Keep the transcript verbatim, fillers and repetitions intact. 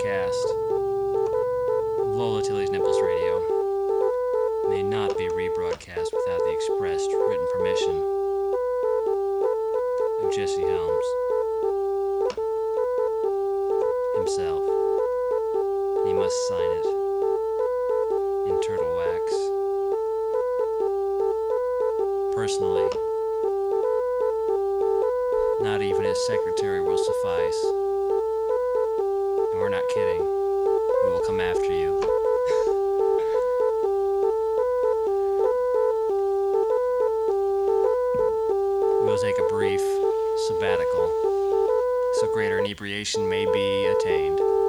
broadcast of Lola Tilly's Nipples Radio may not be rebroadcast without the expressed written permission of Jesse Helms himself. And he must sign it in turtle wax. Personally, not even his secretary will suffice. And we're not kidding. We will come after you. We will take a brief sabbatical so greater inebriation may be attained.